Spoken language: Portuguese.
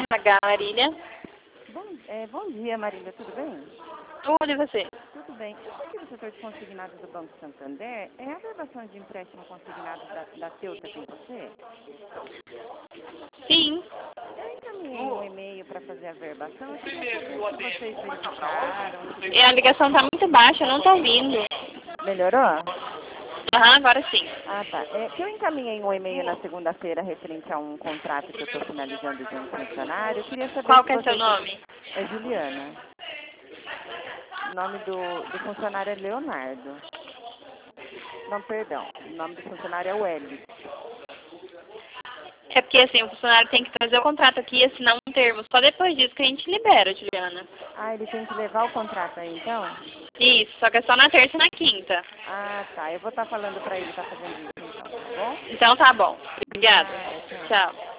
H, Marília. Bom dia, Marília, tudo bem? Tudo, e você? Tudo bem. Eu sei que o setor de consignados do Banco Santander é a verbação de empréstimo consignado da Teuta com você? Sim. Eu encaminhei um e-mail para fazer a verbação. Eu queria saber se vocês verificaram. E a ligação tá muito baixa, eu não tô ouvindo. Melhorou? Aham, agora sim. Ah, tá. Que eu encaminhei um e-mail na segunda-feira referente a um contrato que eu estou finalizando de um funcionário. Eu queria saber Qual se que é seu vocês... nome? É Juliana. O nome do funcionário é Leonardo. Não, perdão. O nome do funcionário é Wellington. É porque assim, o funcionário tem que trazer o contrato aqui e assinar um termo. Só depois disso que a gente libera, Juliana. Ah, ele tem que levar o contrato aí, então? Isso, só que é só na terça e na quinta. Ah, tá. Eu vou estar falando para ele estar fazendo isso, então, tá bom? Então tá bom. Obrigada. Obrigada, tchau. Tchau.